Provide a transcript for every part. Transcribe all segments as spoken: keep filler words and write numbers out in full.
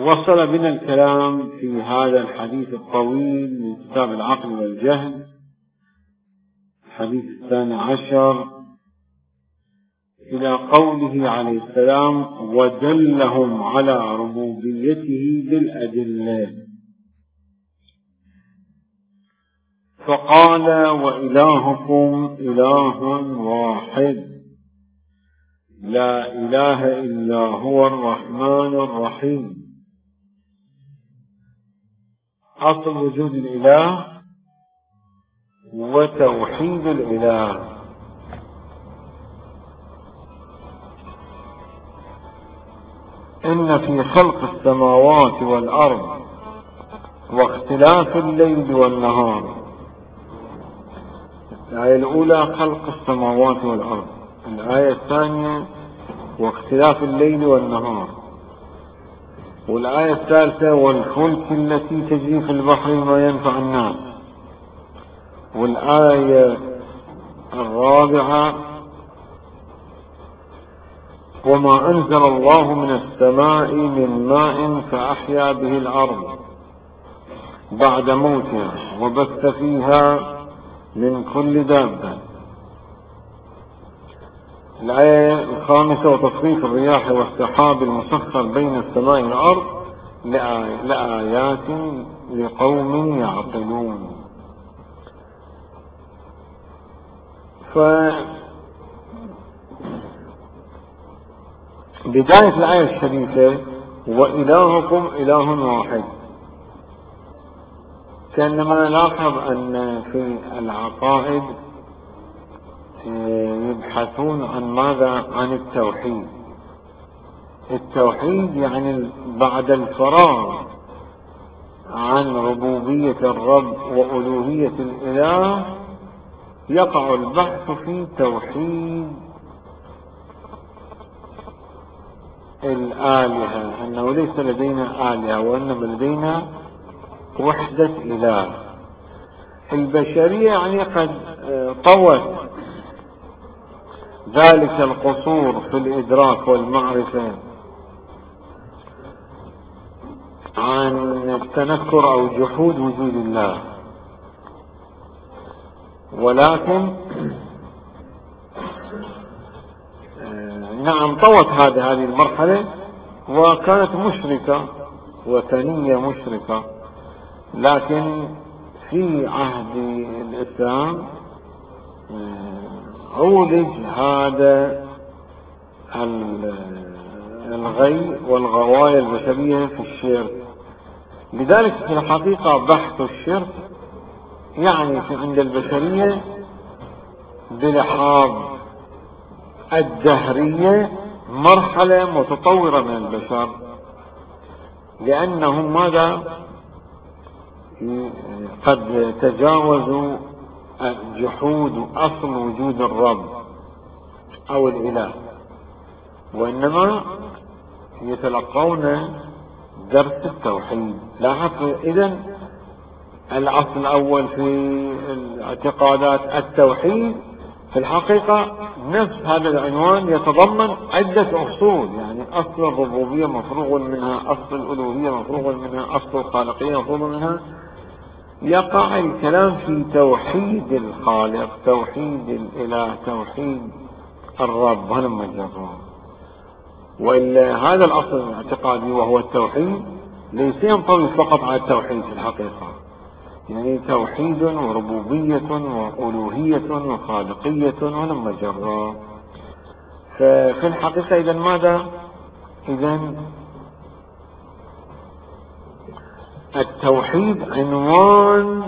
وصل بنا الكلام في هذا الحديث الطويل من كتاب العقل والجهل، الحديث الثاني عشر، إلى قوله عليه السلام: ودلهم على ربوبيته بالأدلة، فقال: وإلهكم إله واحد لا إله إلا هو الرحمن الرحيم. أصل وجود الإله وتوحيد الإله. إن في خلق السماوات والأرض واختلاف الليل والنهار. الآية الأولى خلق السماوات والأرض، الآية الثانية واختلاف الليل والنهار، والآية الثالثة والفلك التي تجري في البحر ما ينفع الناس، والآية الرابعة وما أنزل الله من السماء من ماء فأحيا به الأرض بعد موتها وبث فيها من كل دابة. الآية الخامسة وتصريف الرياح والسحاب المسخر بين السماء والأرض لآيات لقوم يعقلون. فبداية الآية الشريفة وإلهكم إله واحد، كأنما نلاحظ أن في العقائد يبحثون عن ماذا؟ عن التوحيد. التوحيد يعني بعد الفراغ عن ربوبية الرب وألوهية الإله يقع البحث في توحيد الآلهة، أنه ليس لدينا آلهة وإنما لدينا وحدة إله. البشرية يعني قد طوت ذلك القصور في الإدراك والمعرفة عن التنكر أو جحود وجود الله، ولكن نعم طوت هذه هذه المرحلة وكانت مشركة وثنية مشركة، لكن في عهد الإسلام عولج هذا الغي والغواية البشرية في الشرك. لذلك في الحقيقة بحث الشرك يعني في عند البشرية بلحاظ الدهرية مرحلة متطورة من البشر، لأنهم ماذا؟ قد تجاوزوا جحود أصل وجود الرب أو الإله، وإنما يتلقون درس التوحيد. لاحظ إذن الأصل الأول في الاعتقادات التوحيد، في الحقيقة نفس هذا العنوان يتضمن عدة أصول، يعني أصل الربوبية مفروغ منها، أصل الألوهية مفروغ منها، أصل الخالقية مفروغ منها. يقع الكلام في توحيد الخالق، توحيد الإله، توحيد الرب، هلم جرا. وإلا هذا الأصل الاعتقادي وهو التوحيد ليس ينطوي فقط على التوحيد في الحقيقة، يعني توحيد وربوبية وألوهية وخالقية ولما جرى. ففي الحقيقة إذن ماذا؟ إذن التوحيد عنوان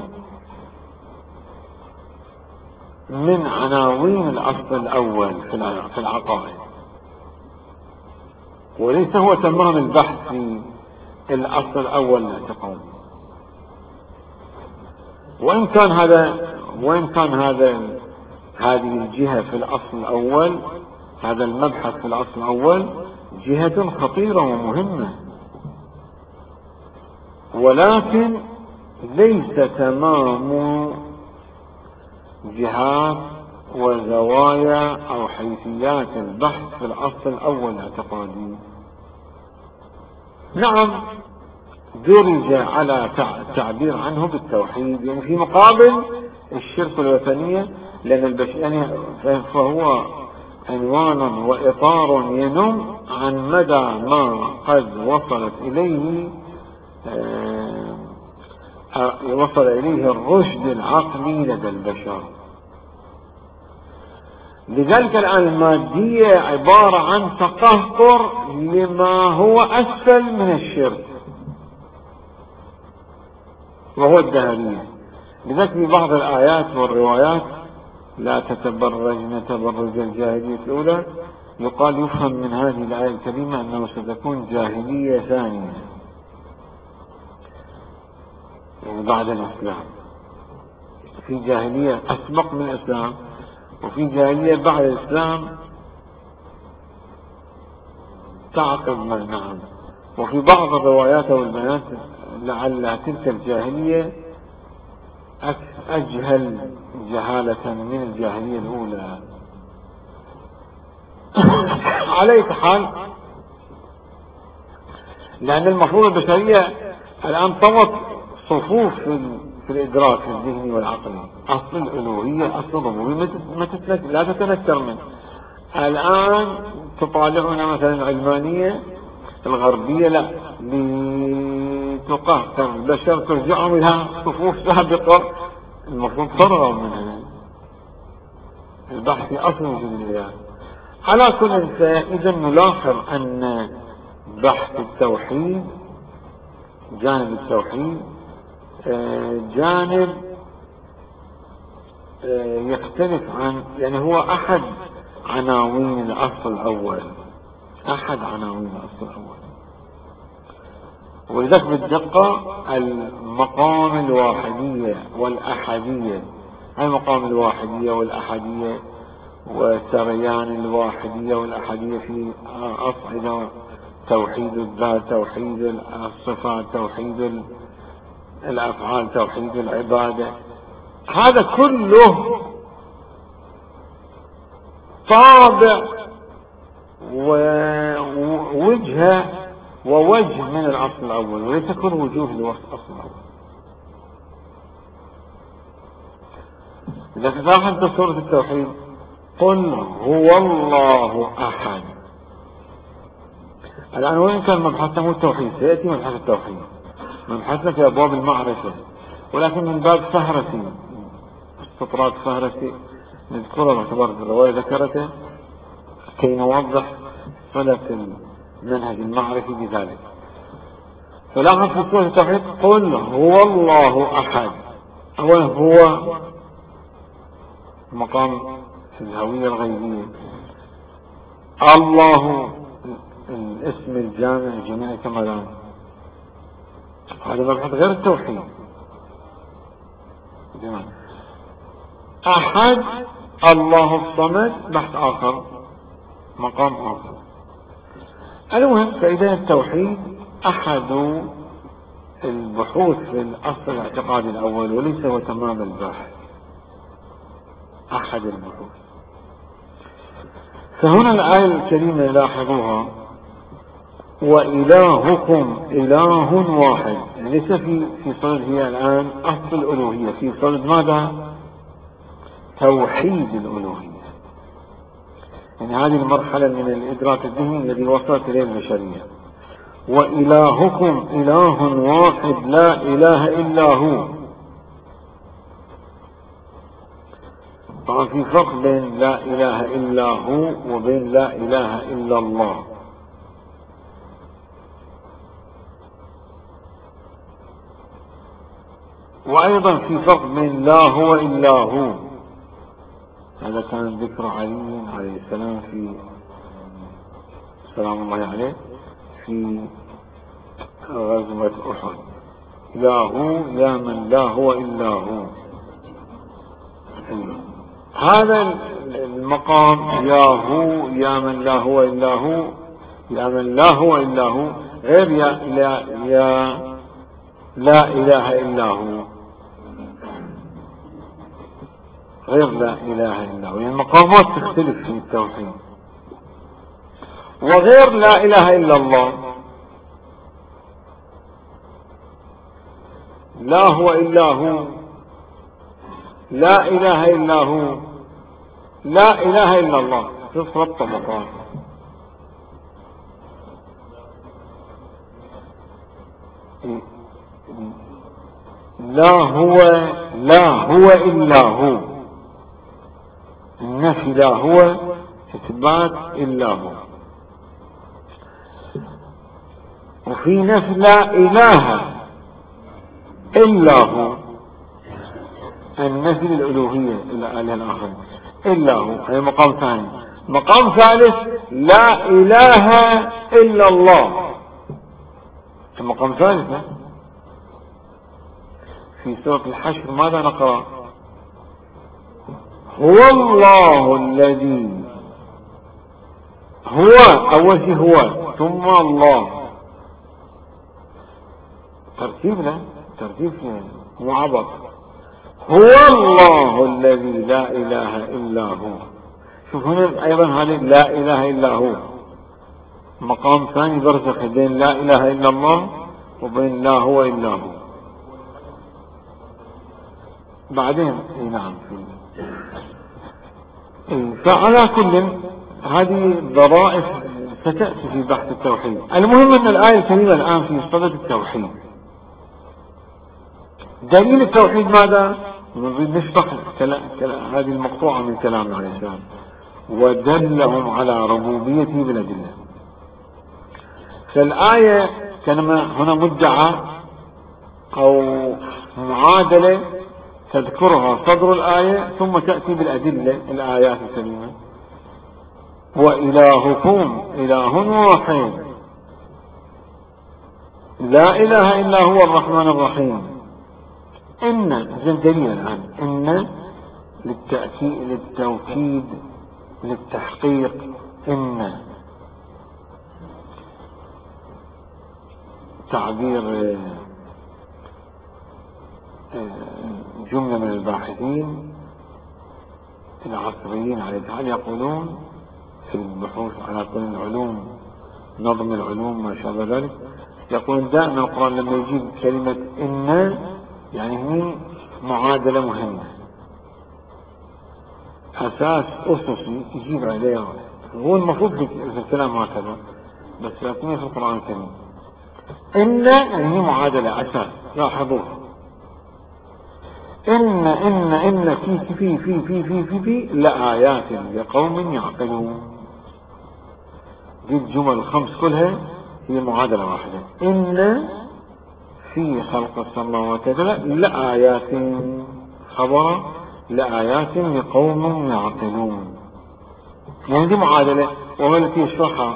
من عناوين الأصل الأول في العقائد، وليس هو تمام البحث في الأصل الأول الاعتقادي. وإن كان هذا وإن كان هذا هذه الجهة في الأصل الأول، هذا المبحث في الأصل الأول جهة خطيرة ومهمة، ولكن ليس تمام جهات وزوايا أو حيثيات البحث في الأصل الأول الاعتقادي. نعم درج على التعبير عنه بالتوحيد، يعني في مقابل الشرك والوثنية، لأن البشر يعني فهو عنوان وإطار ينم عن مدى ما قد وصلت إليه وصل إليه الرشد العقلي لدى البشر. لذلك الآن المادية عبارة عن تقهقر لما هو أسفل من الشرك وهو الدهرية. لذلك في بعض الآيات والروايات لا تتبرجن تبرج الجاهلية الأولى، يقال يفهم من هذه الآية الكريمة أنه ستكون جاهلية ثانية يعني بعد الإسلام. في جاهلية أسبق من الإسلام وفي جاهلية بعد الإسلام تعقب ما نعم. وفي بعض الروايات والبيانات لعل تلك الجاهلية أجهل جهالة من الجاهلية الأولى. على أي حال، لأن المفروض البشرية الآن طوت صفوف في الإدراك الذهني والعقلي. أصل الألوهية أصل الربوبية لا تتنكر منه. الآن تطالعنا مثلا العلمانية الغربية لا لتقهقر البشر ترجعهم إلى صفوف سابقة المفروض ترغب منها البحث في أصل وجود الله. على كل فإذا نلاحظ أن بحث التوحيد جانب التوحيد جانب يختلف عن يعني هو أحد عناوين الأصل الأول أحد عناوين الأصل الأول. ولذلك بالدقة المقام الواحدية والأحدية، المقام الواحدية والأحدية وسريان الواحدية والأحدية في أصعدة توحيد الذات، توحيد الصفات، توحيد الأفعال، توحيد العبادة، هذا كله طابع ووجهة ووجه من الأصل الأول، وليس كل وجوه لوصف الأصل الأول. إذا فتحت سورة التوحيد قل هو الله أحد. الآن وين كان مبحثنا هو التوحيد؟ سيأتي مبحث التوحيد، مبحثنا في أبواب المعرفة، ولكن من باب فهرسي استطراد فهرسي نذكره باعتبار الرواية ذكرته كي نوضح فلك المنهج المعرفي بذلك. فلاحظ في سورة التوحيد قل هو الله أحد. أولا هو مقام في الهوية الغيبية، الله الاسم الجامع لجميع كمالات، هذا مبحث غير التوحيد. أحد الله الصمد بحث آخر مقام آخر. المهم فإذا التوحيد أحد البحوث في الأصل الاعتقادي الأول وليس هو تمام البحث، أحد البحوث. فهنا الآية الكريمة لاحظوها وإلهكم إله واحد، يعني ليس في في صدد هي الآن أصل الألوهية، في صدد ماذا؟ توحيد الألوهية. يعني هذه المرحلة من الإدراك الذهني الذي وصلت إليه البشرية. وإلهكم إله واحد لا إله إلا هو. طبعا في فرق بين لا إله إلا هو وبين لا إله إلا الله. وأيضا في فرق بين لا هو إلا هو، هذا كان ذكر علي عليه السلام في سلام الله عليه في غزوة أحد، لا هو يا من لا هو إلا هو. هذا المقام يا هو يا من لا هو إلا هو، يا من لا هو إلا هو غير يا لا, يا لا إله إلا هو، غير لا إله إلا هو. يعني المقامات تختلف في التوحيد. وغير لا إله إلا الله لا هو إلا هو، لا إله إلا هو، لا إله إلا الله، تصل الطبقات. لا هو لا هو إلا هو، النفي لا هو، إثبات إلا هو. وفي نفي لا إله إلا هو، النفي الألوهية إلى آله الآخر إلا هو، هي مقام ثاني. مقام ثالث لا إله إلا الله، مقام ثالث. في سورة الحشر ماذا نقرأ؟ هو الله الذي، هو أول شيء هو ثم الله، ترتيب له ترتيب مو عبط. هو الله الذي لا إله إلا هو. شوف هنا أيضا هذه لا إله إلا هو مقام ثاني برزخ بين لا إله إلا الله وبين لا هو إلا هو. بعدين نعم فعلى كل هذه ضرائف ستأتي في بحث التوحيد. المهم أن الآية الكريمة الآن في صدد التوحيد. دليل التوحيد ماذا؟ نريد نشرح هذه المقطوعة من كلام عليه السلام. ودلهم على ربوبيته بالأدلة. فالآية كلمة هنا مدعى أو معادلة تذكرها صدر الآية ثم تأتي بالأدلة الآيات الكريمة. وإلهكم إله واحد لا إله إلا هو الرحمن الرحيم. إن زندليل الآن إن للتأكيد للتوكيد للتحقيق. إن تعبير جملة من الباحثين العصريين عليه تعالى يقولون في البحوث على كل العلوم نظم العلوم ما شابه ذلك، يقولون دائما القرآن لما يجيب كلمة إن يعني هي معادلة مهمة أساس أسسي يجيب عليها. هو المفروض في الكلام هكذا بس لكن في القرآن الكريم إن يعني هي معادلة أساس. لاحظوا إن إن إن في في في في في في في لآيات لقوم يعقلون. دي الجمل الخمس كلها هي معادلة واحدة. إن في خلق السماوات والأرض لآيات خبر لآيات لقوم يعقلون. يعني دي معادلة وهو التي يشرحها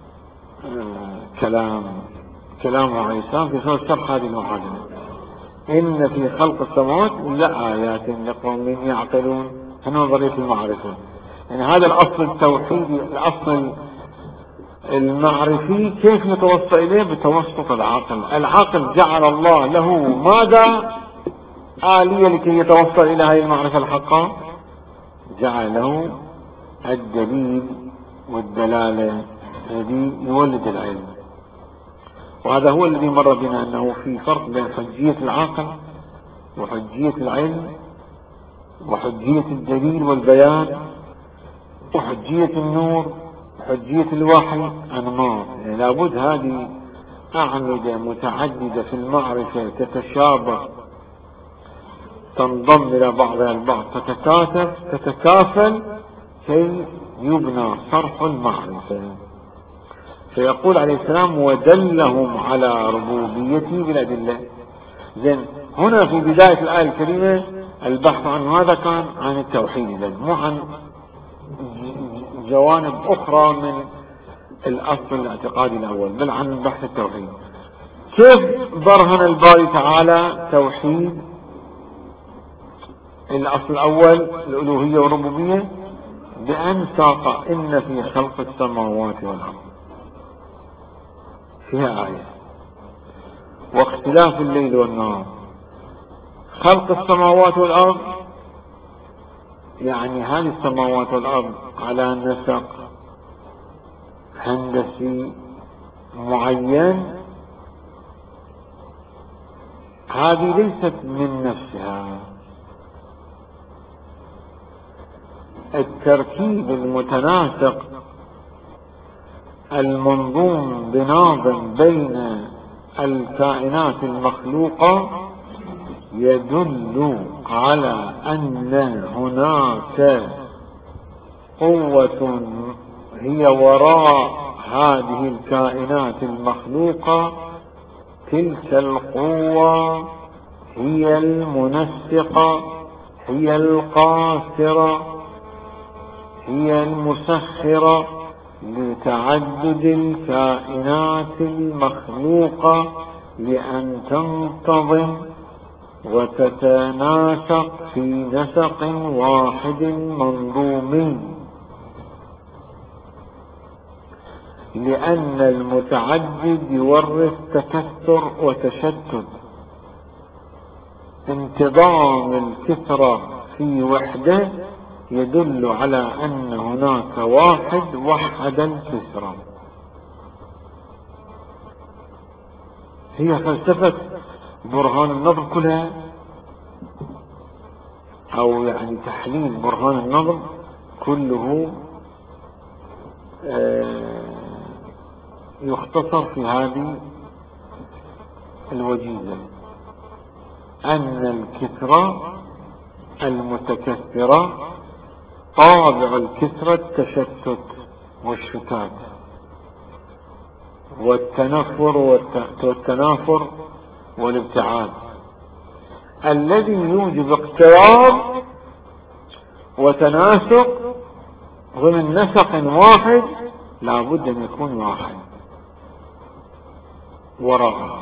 كلام كلام عيسى في صورة شرح هذه المعادلة. إن في خلق السماوات لآيات لقوم يعقلون. هنا نظرية المعرفة. يعني هذا الأصل التوحيدي الأصل المعرفي كيف نتوصل إليه؟ بتوسط العقل. العقل جعل الله له ماذا؟ آلية لكي يتوصل إلى هذه المعرفة الحقة. جعله الدليل والدلالة الذي يولد العلم. وهذا هو الذي مر بنا أنه في فرق بين حجية العقل وحجية العلم وحجية الدليل والبيان وحجية النور وحجية الوحي. أنماط يعني لابد هذه أعمدة متعددة في المعرفة تتشابه تنضم إلى بعضها البعض تتكاثف تتكافل كي يبنى صرح المعرفة. فيقول عليه السلام ودلهم على ربوبيته بالأدلة. زين هنا في بداية الآية الكريمة البحث عن ماذا كان؟ عن التوحيد، مو عن جوانب أخرى من الأصل الاعتقادي الأول بل عن بحث التوحيد. كيف برهن الباري تعالى توحيد الأصل الأول الألوهية والربوبية؟ بأن ساق إن في خلق السماوات والأرض فيها آية واختلاف الليل والنهار. خلق السماوات والأرض يعني هذه السماوات والأرض على نسق هندسي معين. هذه ليست من نفسها. التركيب المتناسق المنظوم بناظم بين الكائنات المخلوقة يدل على أن هناك قوة هي وراء هذه الكائنات المخلوقة. تلك القوة هي المنسقة، هي القاصرة، هي المسخرة لتعدد الكائنات المخلوقة لأن تنتظم وتتناسق في نسق واحد منظوم، لأن المتعدد يورث تكثر وتشتت. انتظام الكثرة في وحدة يدل على أن هناك واحد وحد الكثرة. هي فلسفة برهان النظم كلها، أو يعني تحليل برهان النظم كله يختصر في هذه الوجيزة، أن الكثرة المتكثرة طابع الكثرة التشتت والشتات والتنفر والتنافر والابتعاد، الذي يوجب اقتراب وتناسق ضمن نسق واحد لا بد أن يكون واحد وراءها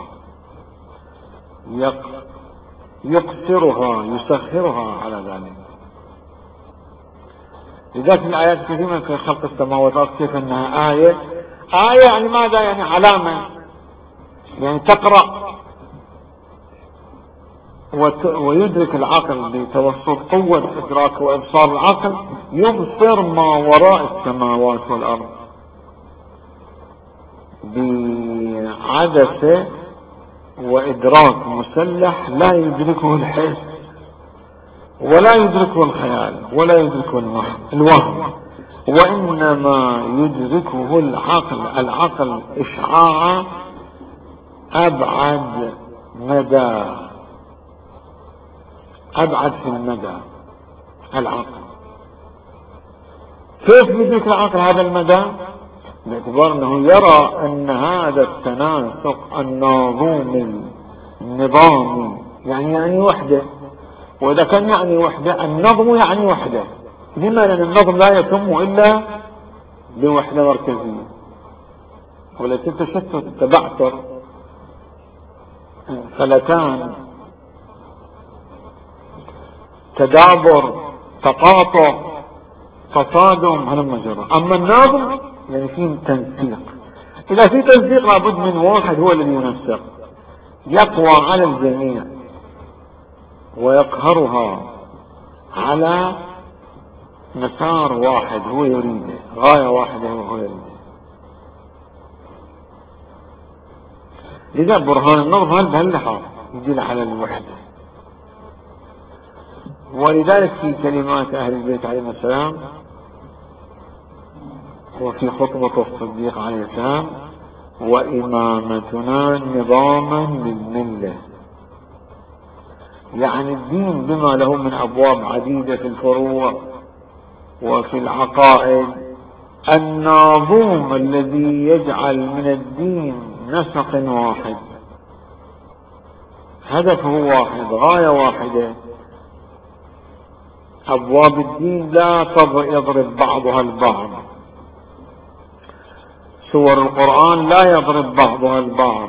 يقصرها يسخرها على ذلك. لذلك الآيات كثيرة في خلق السماوات كيف أنها آية آية يعني ماذا؟ يعني علامة، يعني تقرأ ويدرك العقل بتوسط قوة إدراك وإبصار العقل، يبصر ما وراء السماوات والأرض بعدسة وإدراك مسلح لا يدركه الحس ولا يدركه الخيال ولا يدركه الوهم، وإنما يدركه العقل. العقل إشعاع أبعد مدى، أبعد في المدى. العقل كيف يدرك العقل هذا المدى؟ باعتبار أنه يرى أن هذا التناسق الناظومي النظامي يعني يعني وحدة، وإذا كان يعني وحدة النظم يعني وحدة. لما؟ لأن النظم لا يتم إلا بوحدة مركزية، وليس تشتت تبعثر فلتان تدابر تقاطع تصادم هذا مجرد. أما النظم يعني فيه تنسيق. إذا في تنسيق لابد من واحد هو الذي ينسق، يقوى على الجميع ويقهرها على مسار واحد هو يريده، غاية واحدة هو يريده. لذا برهان النظم هل بهاللحظة يدل على الوحدة. ولذلك في كلمات أهل البيت عليه السلام وفي خطبة الصديق عليه السلام: وإمامتنا نظاما للملة، يعني الدين بما له من أبواب عديدة في الفروع وفي العقائد، الناظوم الذي يجعل من الدين نسق واحد، هدفه واحد، غاية واحدة. أبواب الدين لا يضرب بعضها البعض، سور القرآن لا يضرب بعضها البعض،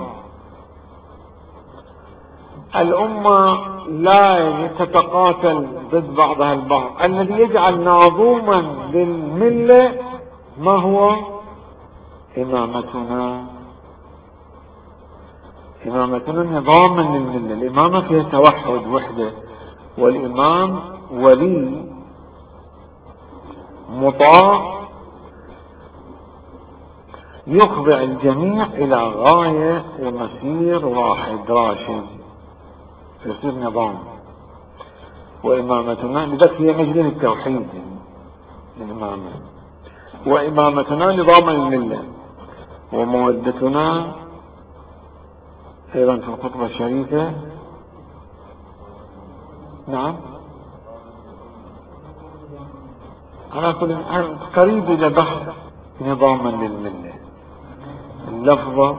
الأمة لا تتقاتل ضد بعضها البعض. الذي يجعل ناظوما للملة ما هو؟ إمامتنا. إمامتنا نظاما للملة. الإمامة فيها توحد وحدة، والإمام ولي مطاع يخضع الجميع إلى غاية ومسير واحد راشد. يصير نظام. وإمامتنا لذلك هي مجلس التوحيد الإمامة، وإمامتنا نظاما لله، ومودتنا أيضا في الخطبة الشريفة. نعم، على كل قريب إلى بحث نظاما للملة. اللفظة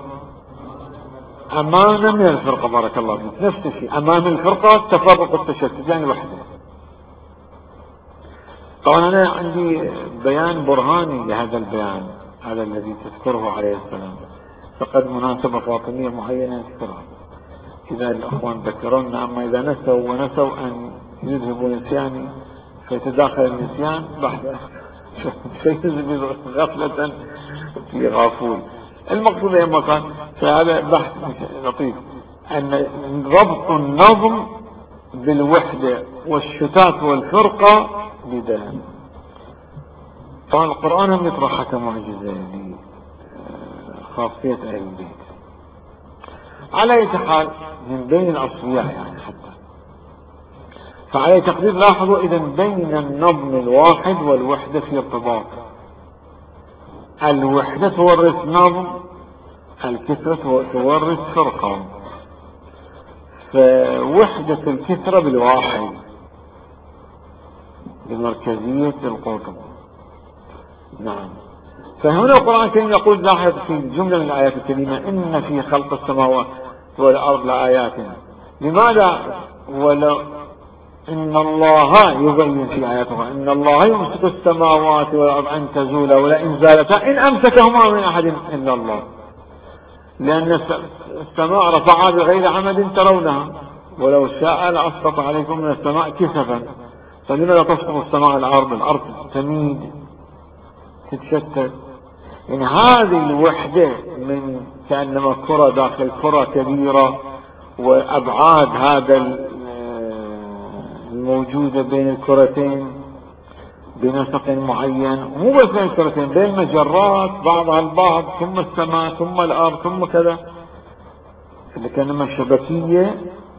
أمانة من الفرقة، بارك الله فيك، نفس الشيء أمام الفرقة تفرق التشتت يعني وحده. طبعا أنا عندي بيان برهاني لهذا البيان، هذا الذي تذكره عليه السلام، فقد مناسبة فاطمية معينة يذكرها إذا الأخوان ذكرونا. أما إذا نسوا ونسوا أن يذهبوا نسياني فيتداخل النسيان بعد فيذهب غفلة في غافول. المقصود يا مكان فهذا بحث لطيف، أن ربط النظم بالوحدة والشتات والفرقة بدان. طبعا القرآن هم يطرحها كمعجزة لخاصية أهل البيت. على أي حال من بين الأصفياء يعني حتى، فعلى تقدير لاحظوا إذا بين النظم الواحد والوحدة في ارتباط. الوحدة تورث نظم، الكثرة تورث فرقة، فوحدة الكثرة بالواحد بمركزية القطب. نعم. فهنا القرآن الكريم يقول لاحظ في جملة من الآيات الكريمة إن في خلق السماوات والأرض لآيات. لماذا؟ ولو إن الله يبين في آياته إن الله يمسك السماوات والأرض أن تزولا ولئن زالتا إن أمسكهما من أحد إلا الله، لأن السماء رفعها بغير عمد ترونها ولو شاء لأسقط عليكم من السماء كسفا، فلماذا تسقط السماء الأرض؟ الأرض تميد تتشتت. يعني هذه الوحدة من كأنما كرة داخل كرة كبيرة، وأبعاد هذا الموجودة بين الكرتين بنسق معين، مو بس بين الكرتين، بين المجرات بعضها البعض، ثم السماء ثم الأرض ثم كذا، كأنما شبكية،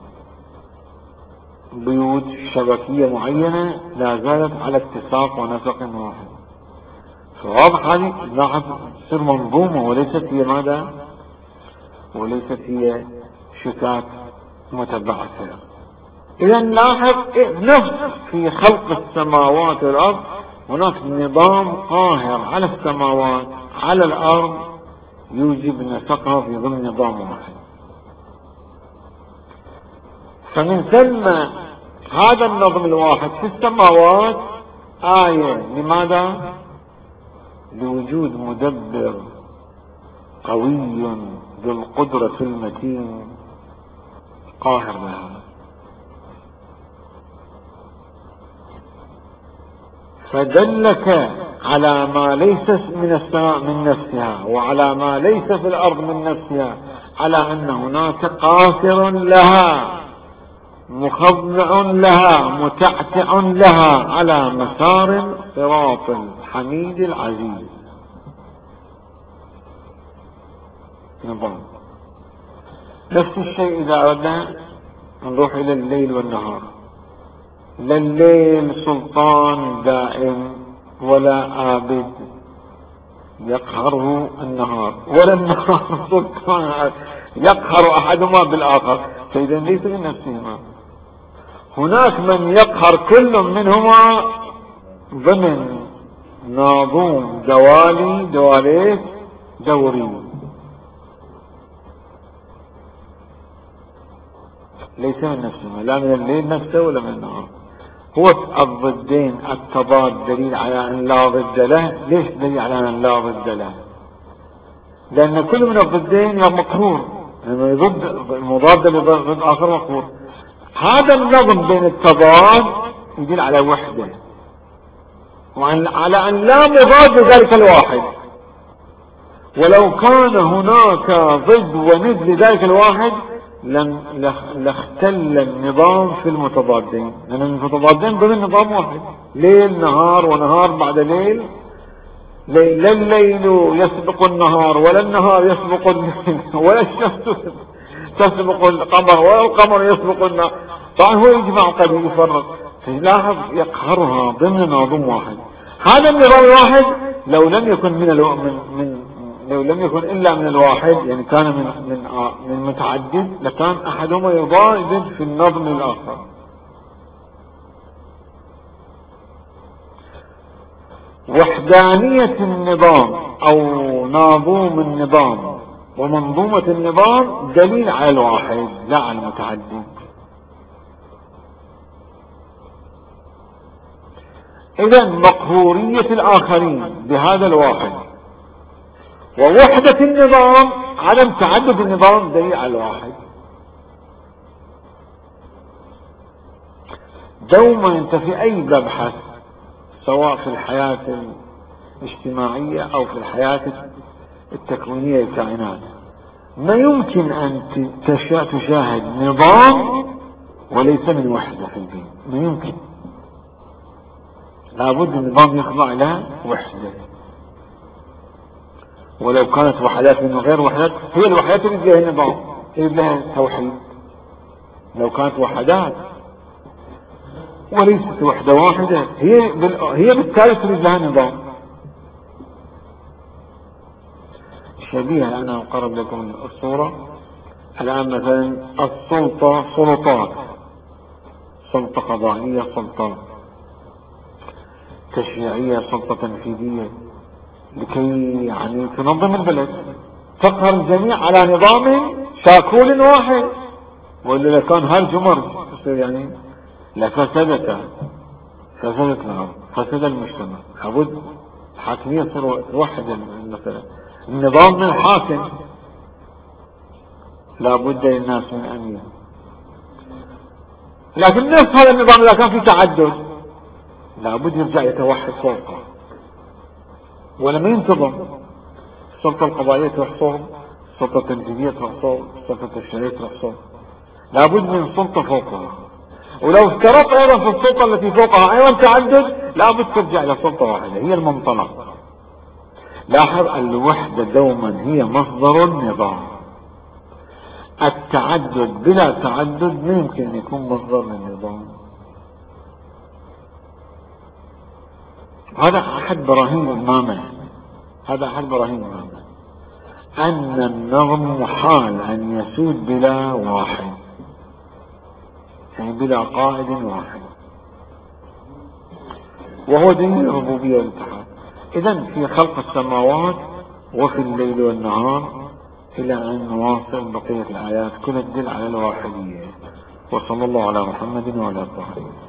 بيوت شبكية معينة لا زالت على اتساق ونسق واحد. فواضح هذه لاحظ تصير منظومة وليست هي ماذا؟ وليست هي شتات متبعثرة. إذا نلاحظ نفس في خلق السماوات والأرض هناك نظام قاهر على السماوات على الأرض يوجب نسقها في ضمن نظام واحد. فمن ثم هذا النظم الواحد في السماوات آية لماذا؟ لوجود مدبر قوي ذو القدرة المتين قاهر لها. فدلك على ما ليس من السماء من نفسها وعلى ما ليس في الأرض من نفسها، على أن هناك قاصر لها مخضع لها متعتع لها على مسار صراط الحميد العزيز. نظام. نفس الشيء إذا أردنا نروح إلى الليل والنهار. لا الليل سلطان دائم ولا آبد يقهره النهار، ولا النهار سلطان يقهر أحدهما بالآخر، فإذا ليس من نفسهما. هناك من يقهر كل منهما ضمن ناظوم دوالي دواليك دوري، ليس من نفسهما، لا من الليل نفسه ولا من النهار. هو الضدين التضاد دليل على أن لا ضد له. ليش دليل على أن لا ضد له؟ لأن كل من الضدين مقهور، يعني ضد المضاد ضد آخر مقهور. هذا النظم بين التضاد يدل على وحدة، وعلى أن لا مضاد لذلك الواحد. ولو كان هناك ضد وند لذلك الواحد لاختل النظام في المتضادين، لأن المتضادين ضمن نظام واحد، ليل نهار ونهار بعد ليل. لا الليل يسبق النهار ولا النهار يسبق الليل ولا الشمس تسبق القمر والقمر يسبق النار. طبعا هو يجمع قد يفرق، تلاحظ يقهرها ضمن نظام واحد. هذا النظام الواحد لو لم يكن من, الو... من من لو لم يكن الا من الواحد، يعني كان من من من متعدد، لكان احدهما يضاد في النظم الاخر. وحدانية النظام او ناظوم النظام ومنظومة النظام دليل على الواحد لا على المتعدد. اذا مقهورية الاخرين بهذا الواحد ووحدة النظام عدم تعدد النظام دليل على الواحد. دوما انت في اي مبحث سواء في الحياة الاجتماعية او في الحياة التكوينية للكائنات ما يمكن ان تشاهد نظام وليس من وحدة في البيت، ما يمكن. لابد النظام يخضع لها وحدة، ولو كانت وحدات من غير وحدات، هي الوحدات اللي فيها النظام هي لها توحيد. لو كانت وحدات وليست وحدة واحدة هي بال... هي بالتالي تريد لها نظام. شبيهة أنا أقرب لكم الصورة الآن. مثلا السلطة سلطات، سلطة قضائية، سلطة تشريعية، سلطة تنفيذية، لكي يعني تنظم البلد، تقهر الجميع على نظام شاكول واحد. وإلا لكان هالجمر تصير يعني لفسدت فسدت الأرض، فسد المجتمع. لابد الحاكمية توحد مثلا النظام من الحاكم، لابد للناس من أمير. لكن نفس هذا النظام إذا كان في تعدد لابد يرجع يتوحد فوقه، ولما ينتظم السلطة القضائية تحصل، السلطة التنفيذية تحصل، السلطة التشريعية تحصل، لابد من سلطة فوقها. ولو افترضت ايضا في السلطة التي فوقها ايضا تعدد لابد ترجع الى سلطة واحدة هي المنطلق. لاحظ الوحدة دوما هي مصدر النظام، التعدد بلا تعدد ما يمكن ان يكون مصدر للنظام. هذا احد براهين المامة، هذا احد براهين المامة ان النظم محال ان يسود بلا واحد، يعني بلا قائد واحد، وهو دليل الربوبية والاتحاد. اذا في خلق السماوات وفي الليل والنهار الى ان نواصل بقية الايات كل الدل على الواحدية. وصلى الله على محمد وعلى اله وصحبه.